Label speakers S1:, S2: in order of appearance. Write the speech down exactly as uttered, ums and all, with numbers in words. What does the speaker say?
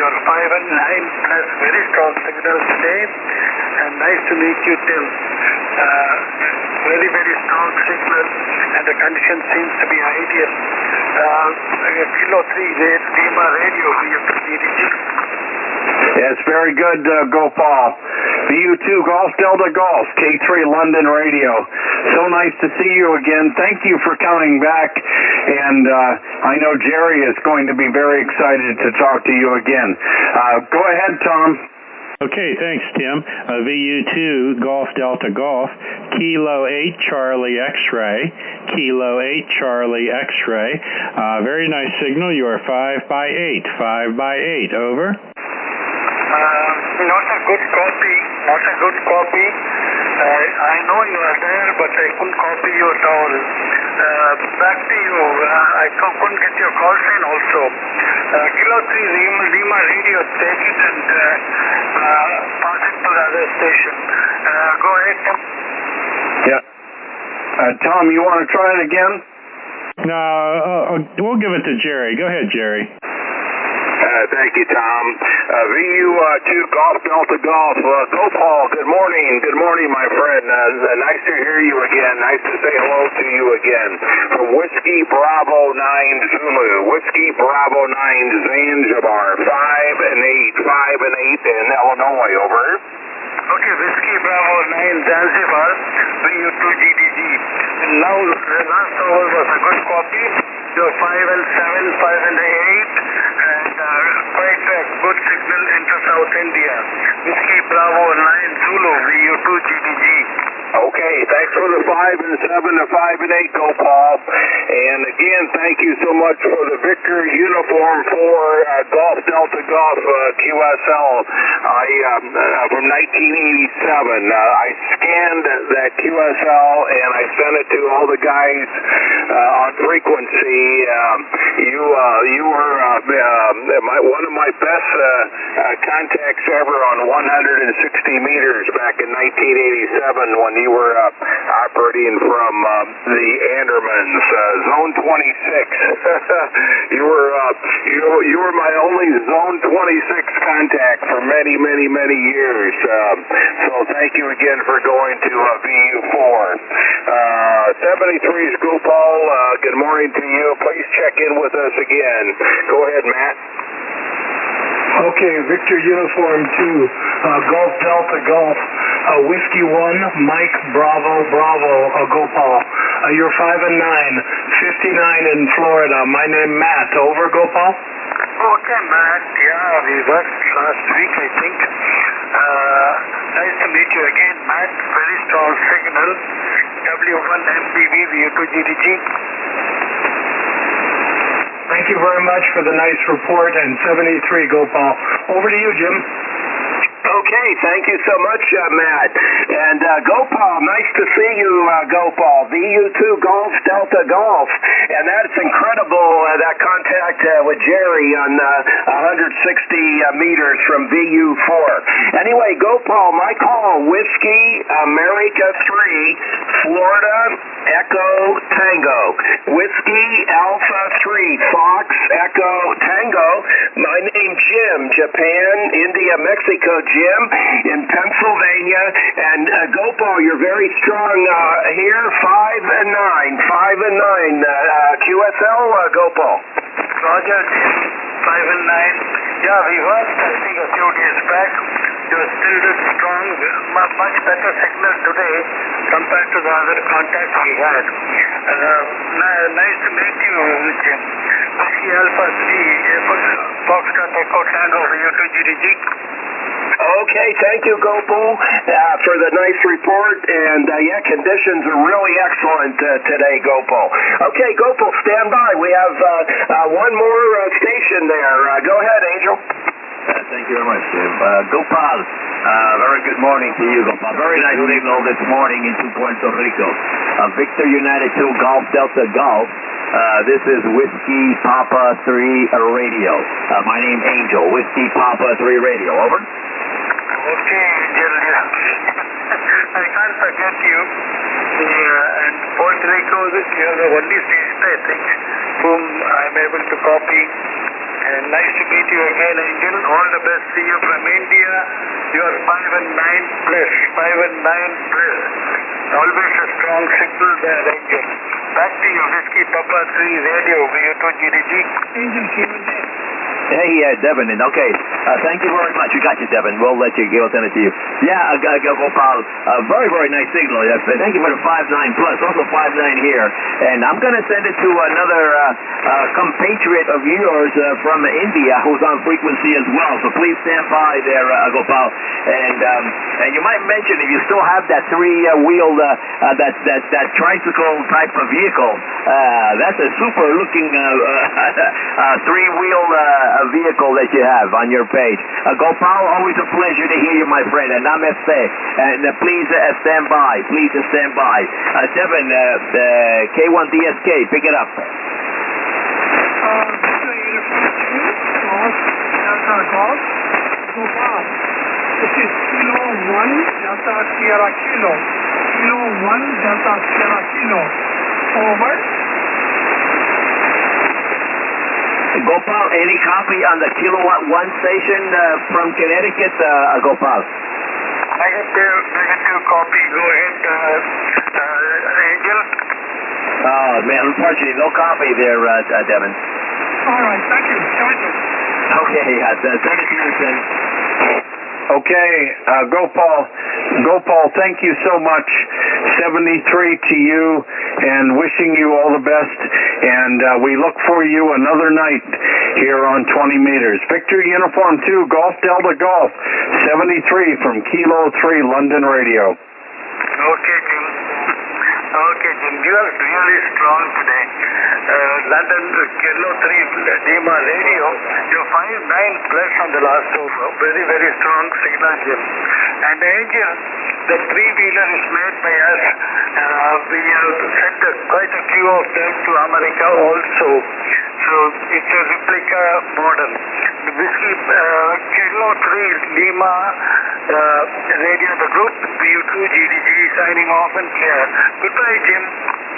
S1: your five and nine plus very strong signals today. And nice to meet you, Tim. Uh, very, very strong signal, and the condition seems to be ideal. Uh, Kilo three, Lima Radio, V U two G D G.
S2: Yes, very good, uh, Gopal. V U two Golf Delta Golf, K three London Radio. So nice to see you again. Thank you for coming back. And uh, I know Jerry is going to be very excited to talk to you again. Uh, go ahead, Tom.
S3: Okay, thanks, Tim. Uh, V U two Golf Delta Golf, Kilo eight Charlie X-Ray, Kilo eight Charlie X-Ray. Uh, very nice signal. You are five by eight, five by eight. Over.
S1: Uh, not a good copy, not a good copy. Uh, I know you are there, but I couldn't copy you at all. Uh, back to you. Uh, I couldn't get your call sign also. Uh, Kilo three Lima, Lima Radio, take it and uh, uh, pass it to the other station. Uh, go ahead, Tom.
S2: Yeah. Uh, Tom, you want to try it again?
S3: No, uh, we'll give it to Jerry. Go ahead, Jerry.
S4: Uh, thank you, Tom. Uh, V U two Golf Delta Golf. Uh, Gopal, good morning. Good morning, my friend. Uh, nice to hear you again. Nice to say hello to you again. From Whiskey Bravo nine Zulu, Whiskey Bravo nine Zanzibar, five and eight, five and eight in Illinois. Over.
S1: Okay, Whiskey Bravo nine Zanzibar, V U two G D G. Now, the last hour was a good copy. You're five and seven, five and eight, and uh, quite a good signal into South India. Whiskey Bravo nine Zulu, V U two G D G.
S4: Okay, thanks for the five and seven, the five and eight, Gopal. And again, thank you so much for the Victor Uniform for uh, Golf Delta Golf uh, Q S L. I um, uh, from nineteen eighty-seven. Uh, I scanned that Q S L and I sent it to all the guys uh, on frequency. Um, you uh, you were uh, uh, my, one of my best uh, uh, contacts ever on one hundred sixty meters back in nineteen eighty-seven when you were uh, operating from uh, the Andermans, uh, Zone twenty-six. you were uh, you, you were my only Zone twenty-six contact for many, many, many years. Um, so thank you again for going to uh, V U four. Uh, seventy-three is Gopal. Uh, good morning to you. Please check in with us again. Go ahead, Matt.
S5: Okay, Victor Uniform two, uh, Golf Delta Golf, uh, Whiskey one, Mike Bravo Bravo, uh, Gopal. Uh, you're five and nine, fifty-nine in Florida. My name Matt. Over, Gopal.
S1: Okay, Matt. Yeah, we worked last week, I think. Uh, nice to meet you again, Matt. Very strong signal. W one M P V, V U two G D G.
S5: Thank you very much for the nice report, and seventy-three, Gopal. Over to you, Jim.
S4: Okay, thank you so much, uh, Matt. And uh, Gopal, nice to see you, uh, Gopal. V U two Golf Delta Golf. And that's incredible, uh, that contact uh, with Jerry on uh, one hundred sixty uh, meters from V U four. Anyway, Gopal, my call, Whiskey America three, Florida Echo Tango. Whiskey Alpha three, Fox Echo Tango. My name Jim, Japan, India, Mexico, Jim, in Pennsylvania. And uh, Gopal, you're very strong uh, here, five and nine, five and nine. Uh, uh, Q S L, uh, Gopal.
S1: Roger, five and nine. Yeah, we worked, I think, a few days back. You're still strong, much better signal today compared to the other contacts we had. Uh, nice to meet you, Jim. Whiskey Alpha three, Foxtrot Echo Tango, V U two G D G.
S4: Okay, thank you, Gopal, uh, for the nice report. And uh, yeah, conditions are really excellent uh, today, Gopal. Okay, Gopal, stand by. We have uh, uh, one more uh, station there. Uh, go ahead, Angel.
S6: Uh, thank you very much, Jim. Uh, Gopal, uh, very good morning to you, Gopal. Very nice signal this morning into Puerto Rico. Uh, Victor United two Golf Delta Golf. Uh, this is Whiskey Papa three Radio. Uh, my name Angel, Whiskey Papa three Radio. Over.
S1: Okay, Angel. I can't forget you. Uh, and Puerto Rico, you are the only station, I think, whom I'm able to copy. And nice to meet you again, Angel. All the best. See you from India. You are five and nine plus. Five and nine plus. Always a strong signal there, Angel. Back to you, Whiskey Papa three Radio, V U two G D G.
S5: Angel came in there.
S6: Hey, uh, Devin, and okay, uh, thank you very much. We got you, Devin. We'll let you, we'll send it to you. Yeah, uh, uh, Gopal, uh, very, very nice signal. Yes, thank you for the five nine plus, also five nine here. And I'm going to send it to another uh, uh, compatriot of yours uh, from India who's on frequency as well. So please stand by there, uh, Gopal. And um, and you might mention if you still have that three-wheeled, uh, uh, that, that, that tricycle type of vehicle, uh, that's a super-looking uh, uh, uh, three-wheel uh, a vehicle that you have on your page. Uh, Gopal, always a pleasure to hear you, my friend, and namaste. And uh, please uh, stand by. Please uh, stand by. Uh, Devin, uh, uh, K one D S K, pick it up.
S5: Uh, Victor Uniform two, Golf, Delta Golf, Gopal. This is Kilo one, Delta Sierra Kilo. Kilo one, Delta Sierra Kilo. Over.
S6: Gopal, any copy on the Kilowatt one station uh, from Connecticut, uh, Gopal?
S1: Negative, negative copy. Go ahead, uh, uh, Angel.
S6: Oh, man, unfortunately, no copy there, uh, uh, Devin.
S5: All right, thank you. Thank you.
S6: Okay, uh, send it to you, then.
S2: Okay, uh, Gopal, Gopal, thank you so much. seventy-three to you, and wishing you all the best. And uh, we look for you another night here on twenty meters. Victor Uniform two, Golf Delta Golf, seventy-three from Kilo three, London Radio.
S1: Okay, Jim. Okay, Jim. You are really strong today. Uh, London Kilo three Lima Radio. You're five nine plus on the last over. Very, very strong signal, Jim. And Angel, the three-wheeler is made by us. Uh, we have sent a, quite a few of them to America also. So it's a replica model. The Whiskey uh, Kilo three Lima uh, Radio, the group V U two G D G signing off and clear. Goodbye, Jim.